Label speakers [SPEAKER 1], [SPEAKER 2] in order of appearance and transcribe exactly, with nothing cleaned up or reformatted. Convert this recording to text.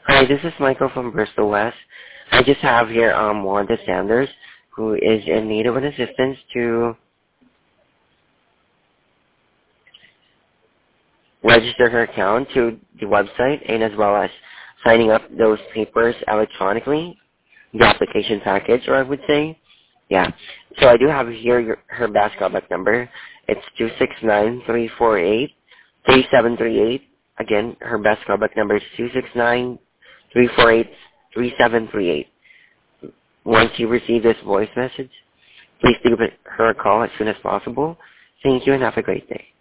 [SPEAKER 1] Hi, this is Michael from Bristol West. I just have here um Wanda Sanders, who is in need of an assistance to register her account to the website and as well as signing up those papers electronically, the application package, or I would say. Yeah. So I do have here your, her best callback number. It's two six nine, three four eight, three seven three eight. Again, her best callback number is two six nine, three four eight, three seven three eight. Once you receive this voice message, please give her a call as soon as possible. Thank you and have a great day.